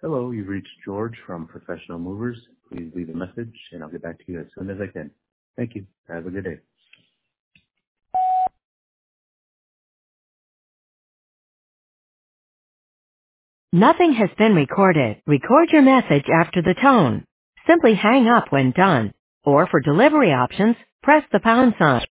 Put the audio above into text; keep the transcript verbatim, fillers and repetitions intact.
Hello, you've reached George from Professional Movers. Please leave a message and I'll get back to you as soon as I can. Thank you. Have a good day. Nothing has been recorded. Record your message after the tone. Simply hang up when done. Or for delivery options, press the pound sign.